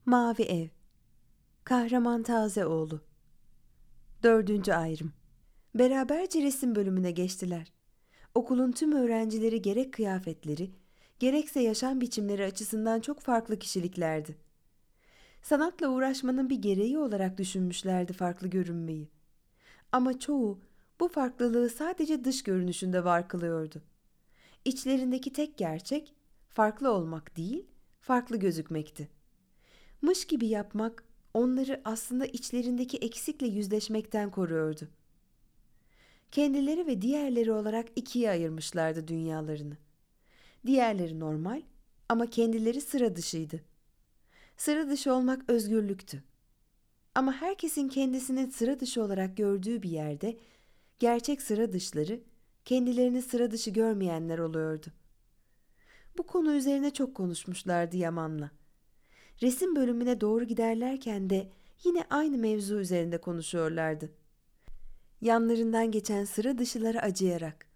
Mavi Ev. Kahraman Tazeoğlu. 4. ayrım. Beraberce resim bölümüne geçtiler. Okulun tüm öğrencileri gerek kıyafetleri, gerekse yaşam biçimleri açısından çok farklı kişiliklerdi. Sanatla uğraşmanın bir gereği olarak düşünmüşlerdi farklı görünmeyi. Ama çoğu bu farklılığı sadece dış görünüşünde var kılıyordu. İçlerindeki tek gerçek, farklı olmak değil, farklı gözükmekti. Mış gibi yapmak onları aslında içlerindeki eksikle yüzleşmekten koruyordu. Kendileri ve diğerleri olarak ikiye ayırmışlardı dünyalarını. Diğerleri normal ama kendileri sıra dışıydı. Sıra dışı olmak özgürlüktü. Ama herkesin kendisini sıra dışı olarak gördüğü bir yerde gerçek sıra dışları kendilerini sıra dışı görmeyenler oluyordu. Bu konu üzerine çok konuşmuşlardı Yaman'la. Resim bölümüne doğru giderlerken de yine aynı mevzu üzerinde konuşuyorlardı. Yanlarından geçen sıra dışılara acıyarak.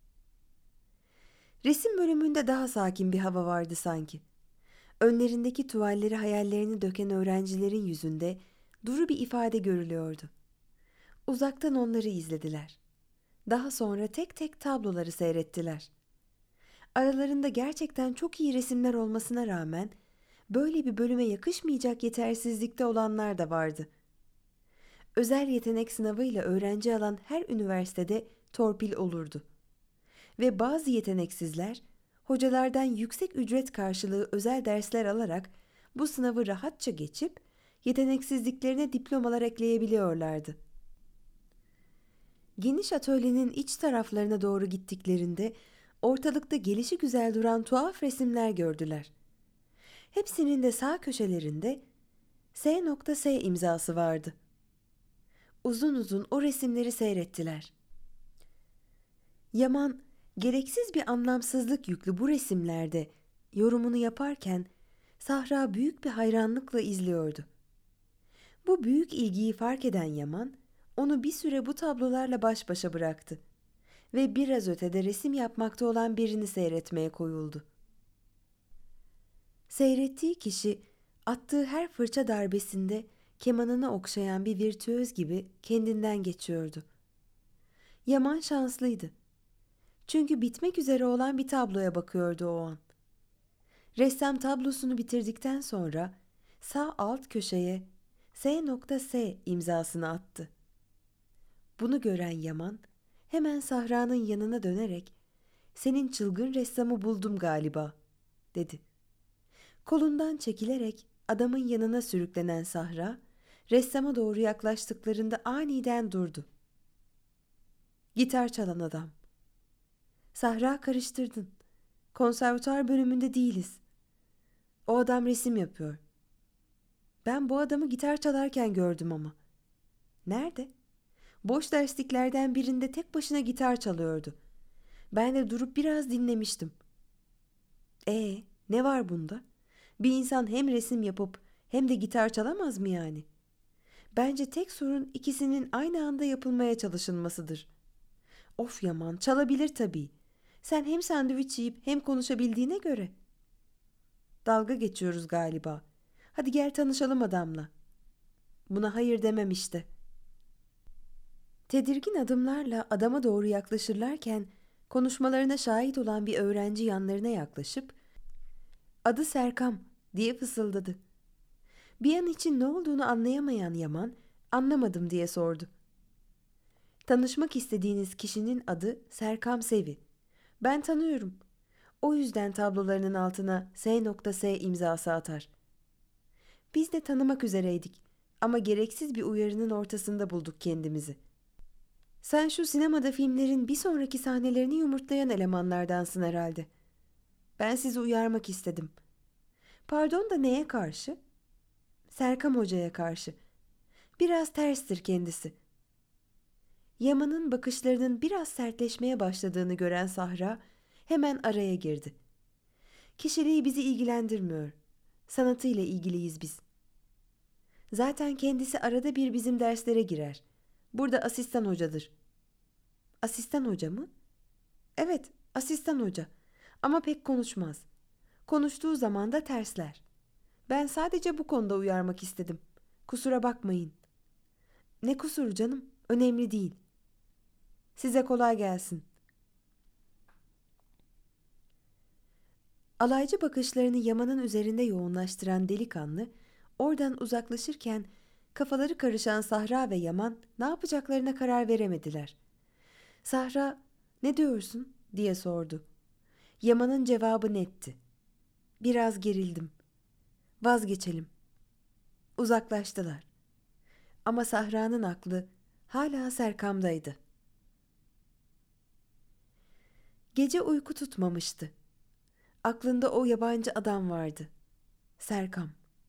Resim bölümünde daha sakin bir hava vardı sanki. Önlerindeki tuvalleri hayallerini döken öğrencilerin yüzünde duru bir ifade görülüyordu. Uzaktan onları izlediler. Daha sonra tek tek tabloları seyrettiler. Aralarında gerçekten çok iyi resimler olmasına rağmen böyle bir bölüme yakışmayacak yetersizlikte olanlar da vardı. Özel yetenek sınavıyla öğrenci alan her üniversitede torpil olurdu. Ve bazı yeteneksizler hocalardan yüksek ücret karşılığı özel dersler alarak bu sınavı rahatça geçip yeteneksizliklerine diplomalar ekleyebiliyorlardı. Geniş atölyenin iç taraflarına doğru gittiklerinde ortalıkta gelişigüzel duran tuhaf resimler gördüler. Hepsinin de sağ köşelerinde S.S imzası vardı. Uzun uzun o resimleri seyrettiler. Yaman, gereksiz bir anlamsızlık yüklü bu resimlerde yorumunu yaparken Sahra büyük bir hayranlıkla izliyordu. Bu büyük ilgiyi fark eden Yaman, onu bir süre bu tablolarla baş başa bıraktı ve biraz ötede resim yapmakta olan birini seyretmeye koyuldu. Seyrettiği kişi, attığı her fırça darbesinde kemanını okşayan bir virtüöz gibi kendinden geçiyordu. Yaman şanslıydı. Çünkü bitmek üzere olan bir tabloya bakıyordu o an. Ressam tablosunu bitirdikten sonra sağ alt köşeye S.S imzasını attı. Bunu gören Yaman hemen Sahra'nın yanına dönerek "Senin çılgın ressamı buldum galiba," dedi. Kolundan çekilerek adamın yanına sürüklenen Sahra, ressama doğru yaklaştıklarında aniden durdu. "Gitar çalan adam." "Sahra, karıştırdın. Konservatuar bölümünde değiliz. O adam resim yapıyor." "Ben bu adamı gitar çalarken gördüm ama." "Nerede?" "Boş dersliklerden birinde tek başına gitar çalıyordu. Ben de durup biraz dinlemiştim." Ne var bunda? Bir insan hem resim yapıp hem de gitar çalamaz mı yani? Bence tek sorun ikisinin aynı anda yapılmaya çalışılmasıdır." "Of Yaman, çalabilir tabii. Sen hem sandviç yiyip hem konuşabildiğine göre." "Dalga geçiyoruz galiba. Hadi gel tanışalım adamla." "Buna hayır demem işte." Tedirgin adımlarla adama doğru yaklaşırlarken konuşmalarına şahit olan bir öğrenci yanlarına yaklaşıp "Adı Serkam," diye fısıldadı. Bir an için ne olduğunu anlayamayan Yaman, "Anlamadım," diye sordu. "Tanışmak istediğiniz kişinin adı Serkam Sevi. Ben tanıyorum. O yüzden tablolarının altına S.S imzası atar." "Biz de tanımak üzereydik ama gereksiz bir uyarının ortasında bulduk kendimizi." "Sen şu sinemada filmlerin bir sonraki sahnelerini yumurtlayan elemanlardansın herhalde." "Ben sizi uyarmak istedim." "Pardon da neye karşı?" "Serkam Hoca'ya karşı. Biraz terstir kendisi." Yaman'ın bakışlarının biraz sertleşmeye başladığını gören Sahra hemen araya girdi. "Kişiliği bizi ilgilendirmiyor. Sanatıyla ilgiliyiz biz. Zaten kendisi arada bir bizim derslere girer. Burada asistan hocadır." "Asistan hoca mı?" "Evet, asistan hoca. Ama pek konuşmaz. Konuştuğu zaman da tersler. Ben sadece bu konuda uyarmak istedim. Kusura bakmayın. Ne kusuru canım? Önemli değil. Size kolay gelsin. Alaycı bakışlarını Yaman'ın üzerinde yoğunlaştıran delikanlı, oradan uzaklaşırken kafaları karışan Sahra ve Yaman ne yapacaklarına karar veremediler. Sahra, "Ne diyorsun?" diye sordu. Yaman'ın cevabı netti. "Biraz gerildim. Vazgeçelim." Uzaklaştılar. Ama Sahra'nın aklı hala Serkam'daydı. Gece uyku tutmamıştı. Aklında o yabancı adam vardı. Serkam.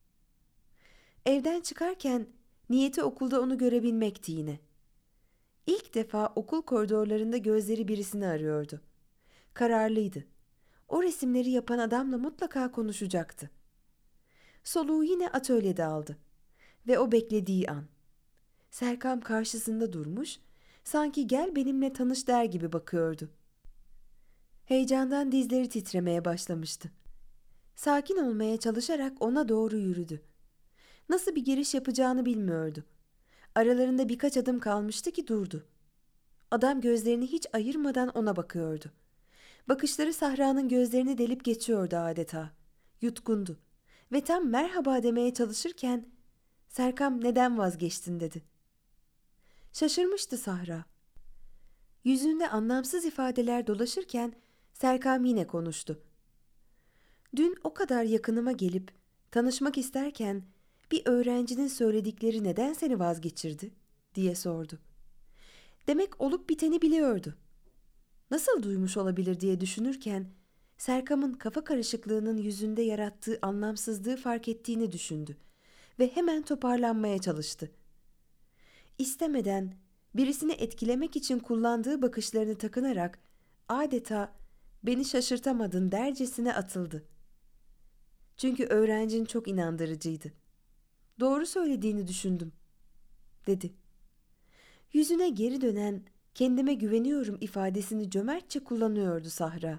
Evden çıkarken niyeti okulda onu görebilmekti yine. İlk defa okul koridorlarında gözleri birisini arıyordu. Kararlıydı. O resimleri yapan adamla mutlaka konuşacaktı. Soluğu yine atölyede aldı. Ve o beklediği an. Serkam karşısında durmuş, sanki "Gel benimle tanış" der gibi bakıyordu. Heyecandan dizleri titremeye başlamıştı. Sakin olmaya çalışarak ona doğru yürüdü. Nasıl bir giriş yapacağını bilmiyordu. Aralarında birkaç adım kalmıştı ki durdu. Adam gözlerini hiç ayırmadan ona bakıyordu. Bakışları Sahra'nın gözlerini delip geçiyordu adeta. Yutkundu. Ve tam merhaba demeye çalışırken "Serkam, neden vazgeçtin?" dedi. Şaşırmıştı Sahra. Yüzünde anlamsız ifadeler dolaşırken Serkam yine konuştu. "Dün o kadar yakınıma gelip tanışmak isterken bir öğrencinin söyledikleri neden seni vazgeçirdi?" diye sordu. Demek olup biteni biliyordu. Nasıl duymuş olabilir diye düşünürken Serkam'ın kafa karışıklığının yüzünde yarattığı anlamsızlığı fark ettiğini düşündü ve hemen toparlanmaya çalıştı. İstemeden birisini etkilemek için kullandığı bakışlarını takınarak adeta "Beni şaşırtamadın" dercesine atıldı. Çünkü öğrencin çok inandırıcıydı. "Doğru söylediğini düşündüm," dedi. Yüzüne geri dönen "Kendime güveniyorum" ifadesini cömertçe kullanıyordu Sahra.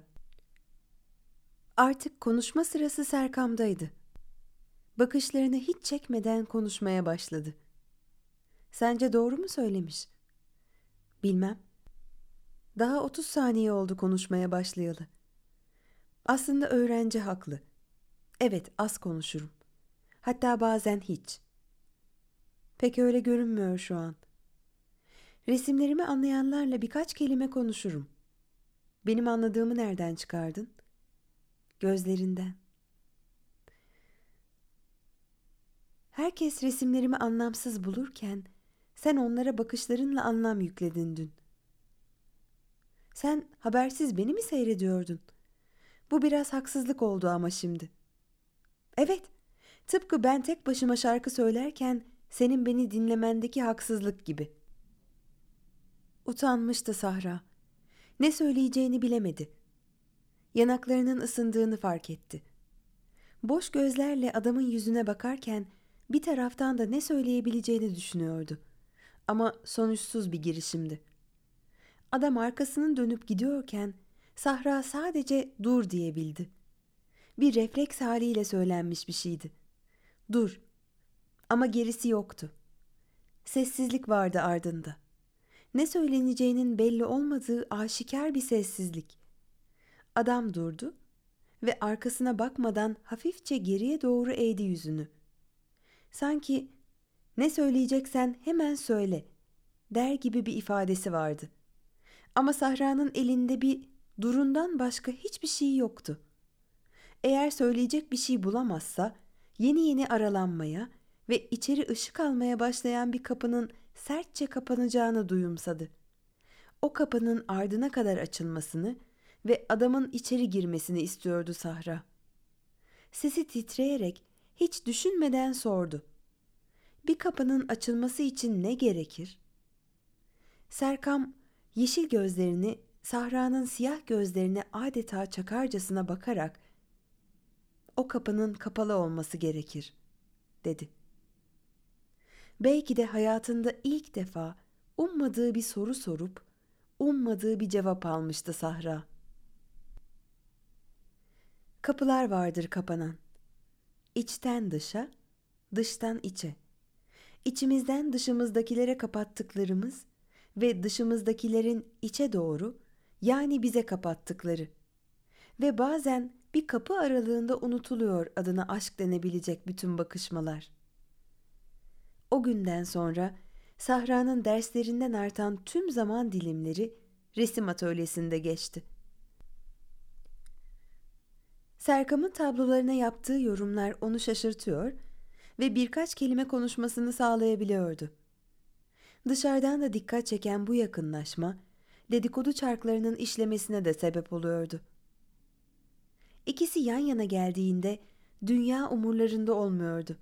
Artık konuşma sırası Serkam'daydı. Bakışlarını hiç çekmeden konuşmaya başladı. "Sence doğru mu söylemiş?" "Bilmem. Daha 30 saniye oldu konuşmaya başlayalı. Aslında öğrenci haklı. Evet, az konuşurum. Hatta bazen hiç. Pek öyle görünmüyor şu an. Resimlerimi anlayanlarla birkaç kelime konuşurum. Benim anladığımı nereden çıkardın?" "Gözlerinden." "Herkes resimlerimi anlamsız bulurken sen onlara bakışlarınla anlam yükledin dün. Sen habersiz beni mi seyrediyordun? Bu biraz haksızlık oldu ama şimdi." "Evet, tıpkı ben tek başıma şarkı söylerken senin beni dinlemendeki haksızlık gibi." Utanmıştı Sahra. Ne söyleyeceğini bilemedi. Yanaklarının ısındığını fark etti. Boş gözlerle adamın yüzüne bakarken bir taraftan da ne söyleyebileceğini düşünüyordu. Ama sonuçsuz bir girişimdi. Adam arkasını dönüp gidiyorken Sahra sadece "Dur" diyebildi. Bir refleks haliyle söylenmiş bir şeydi. Dur. Ama gerisi yoktu. Sessizlik vardı ardında. Ne söyleneceğinin belli olmadığı aşikar bir sessizlik. Adam durdu ve arkasına bakmadan hafifçe geriye doğru eğdi yüzünü. Sanki "Ne söyleyeceksen hemen söyle" der gibi bir ifadesi vardı. Ama Sahra'nın elinde bir "durundan" başka hiçbir şey yoktu. Eğer söyleyecek bir şey bulamazsa yeni yeni aralanmaya ve içeri ışık almaya başlayan bir kapının sertçe kapanacağını duyumsadı. O kapının ardına kadar açılmasını ve adamın içeri girmesini istiyordu Sahra. Sesi titreyerek hiç düşünmeden sordu. "Bir kapının açılması için ne gerekir?" Serkam yeşil gözlerini Sahra'nın siyah gözlerine adeta çakarcasına bakarak "O kapının kapalı olması gerekir," dedi. Belki de hayatında ilk defa ummadığı bir soru sorup ummadığı bir cevap almıştı Sahra. Kapılar vardır kapanan. içten dışa, dıştan içe. İçimizden dışımızdakilere kapattıklarımız ve dışımızdakilerin içe doğru, yani bize kapattıkları. Ve bazen bir kapı aralığında unutuluyor adına aşk denebilecek bütün bakışmalar. O günden sonra Sahra'nın derslerinden artan tüm zaman dilimleri resim atölyesinde geçti. Serkam'ın tablolarına yaptığı yorumlar onu şaşırtıyor ve birkaç kelime konuşmasını sağlayabiliyordu. Dışarıdan da dikkat çeken bu yakınlaşma, dedikodu çarklarının işlemesine de sebep oluyordu. İkisi yan yana geldiğinde dünya umurlarında olmuyordu.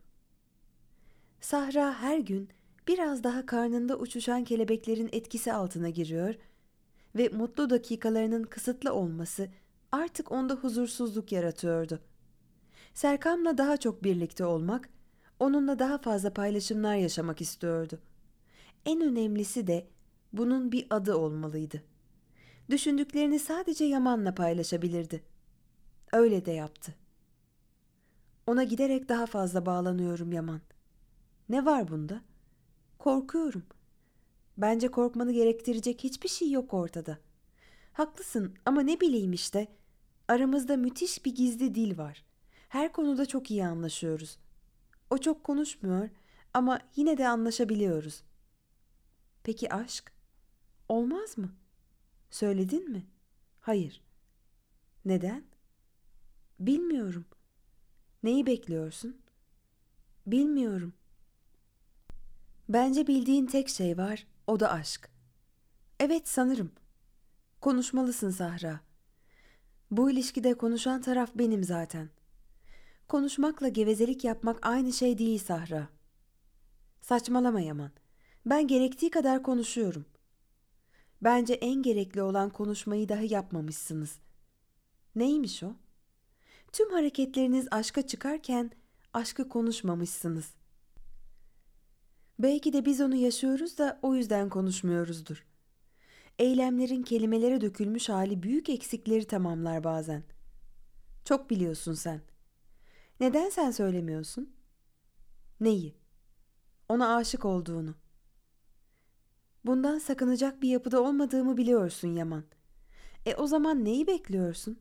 Sahra her gün biraz daha karnında uçuşan kelebeklerin etkisi altına giriyor ve mutlu dakikalarının kısıtlı olması artık onda huzursuzluk yaratıyordu. Serkam'la daha çok birlikte olmak, onunla daha fazla paylaşımlar yaşamak istiyordu. En önemlisi de bunun bir adı olmalıydı. Düşündüklerini sadece Yaman'la paylaşabilirdi. Öyle de yaptı. Ona giderek daha fazla bağlanıyorum Yaman. Ne var bunda? Korkuyorum. Bence korkmanı gerektirecek hiçbir şey yok ortada. Haklısın ama ne bileyim işte. Aramızda müthiş bir gizli dil var. Her konuda çok iyi anlaşıyoruz. O çok konuşmuyor ama yine de anlaşabiliyoruz. Peki aşk? Olmaz mı? Söyledin mi? Hayır. Neden? Bilmiyorum. Neyi bekliyorsun? Bilmiyorum. Bence bildiğin tek şey var, o da aşk. Evet sanırım. Konuşmalısın Sahra. Bu ilişkide konuşan taraf benim zaten. Konuşmakla gevezelik yapmak aynı şey değil Sahra. Saçmalama Yaman. Ben gerektiği kadar konuşuyorum. Bence en gerekli olan konuşmayı dahi yapmamışsınız. Neymiş o? Tüm hareketleriniz aşka çıkarken aşkı konuşmamışsınız. Belki de biz onu yaşıyoruz da o yüzden konuşmuyoruzdur. Eylemlerin kelimelere dökülmüş hali büyük eksikleri tamamlar bazen. Çok biliyorsun sen. Neden sen söylemiyorsun? Neyi? Ona aşık olduğunu. Bundan sakınacak bir yapıda olmadığımı biliyorsun Yaman. O zaman neyi bekliyorsun?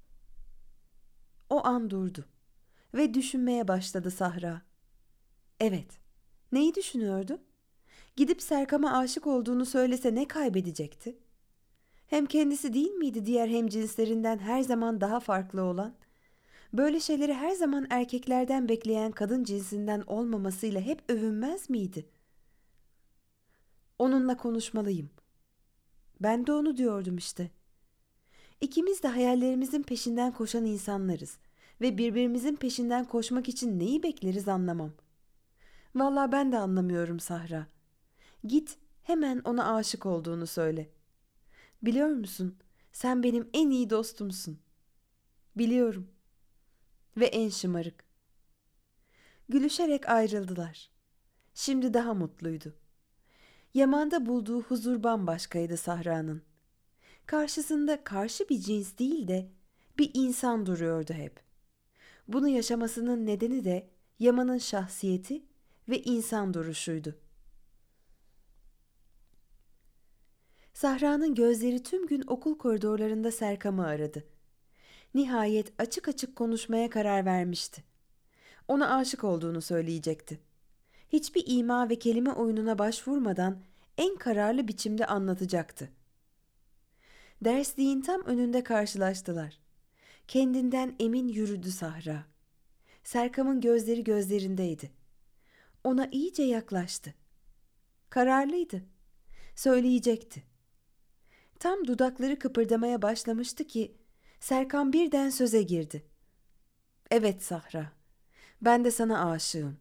O an durdu ve düşünmeye başladı Sahra. Evet, neyi düşünüyordu? Gidip Serkam'a aşık olduğunu söylese ne kaybedecekti? Hem kendisi değil miydi diğer hemcinslerinden her zaman daha farklı olan? Böyle şeyleri her zaman erkeklerden bekleyen kadın cinsinden olmamasıyla hep övünmez miydi? Onunla konuşmalıyım. Ben de onu diyordum işte. İkimiz de hayallerimizin peşinden koşan insanlarız ve birbirimizin peşinden koşmak için neyi bekleriz anlamam. Vallahi ben de anlamıyorum Sahra. Git hemen ona aşık olduğunu söyle. Biliyor musun? Sen benim en iyi dostumsun. Biliyorum. Ve en şımarık. Gülüşerek ayrıldılar. Şimdi daha mutluydu. Yaman'da bulduğu huzur bambaşkaydı Sahra'nın. Karşısında karşı bir cins değil de bir insan duruyordu hep. Bunu yaşamasının nedeni de Yaman'ın şahsiyeti ve insan duruşuydu. Sahra'nın gözleri tüm gün okul koridorlarında Serkam'ı aradı. Nihayet açık açık konuşmaya karar vermişti. Ona aşık olduğunu söyleyecekti. Hiçbir ima ve kelime oyununa başvurmadan en kararlı biçimde anlatacaktı. Dersliğin tam önünde karşılaştılar. Kendinden emin yürüdü Sahra. Serkam'ın gözleri gözlerindeydi. Ona iyice yaklaştı. Kararlıydı. Söyleyecekti. Tam dudakları kıpırdamaya başlamıştı ki Serkan birden söze girdi. Evet Sahra, ben de sana aşığım.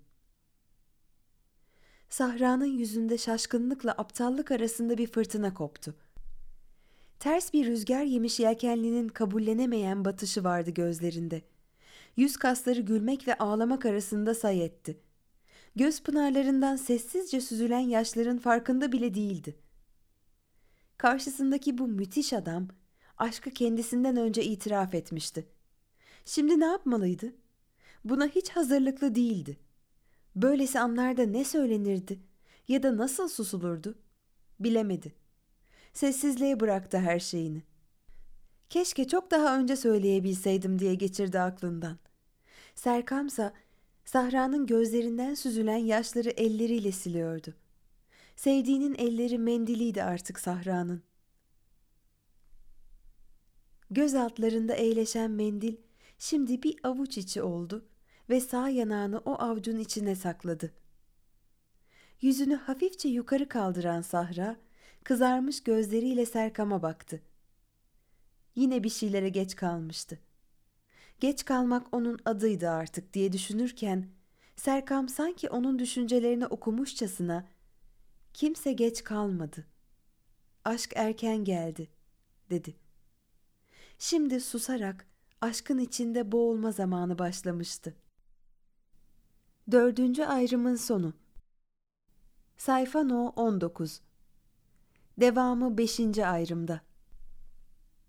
Sahra'nın yüzünde şaşkınlıkla aptallık arasında bir fırtına koptu. Ters bir rüzgar yemiş yelkenlinin kabullenemeyen batışı vardı gözlerinde. Yüz kasları gülmek ve ağlamak arasında say etti. Göz pınarlarından sessizce süzülen yaşların farkında bile değildi. Karşısındaki bu müthiş adam aşkı kendisinden önce itiraf etmişti. Şimdi ne yapmalıydı? Buna hiç hazırlıklı değildi. Böylesi anlarda ne söylenirdi ya da nasıl susulurdu? Bilemedi. Sessizliğe bıraktı her şeyini. Keşke çok daha önce söyleyebilseydim diye geçirdi aklından. Serkamsa Sahra'nın gözlerinden süzülen yaşları elleriyle siliyordu. Sevdiğinin elleri mendiliydi artık Sahra'nın. Göz altlarında eğleşen mendil şimdi bir avuç içi oldu ve sağ yanağını o avucun içine sakladı. Yüzünü hafifçe yukarı kaldıran Sahra, kızarmış gözleriyle Serkam'a baktı. Yine bir şeylere geç kalmıştı. Geç kalmak onun adıydı artık diye düşünürken, Serkam sanki onun düşüncelerini okumuşçasına, "Kimse geç kalmadı. Aşk erken geldi," dedi. Şimdi susarak aşkın içinde boğulma zamanı başlamıştı. 4. ayrımın sonu. Sayfa No 19. Devamı 5. ayrımda.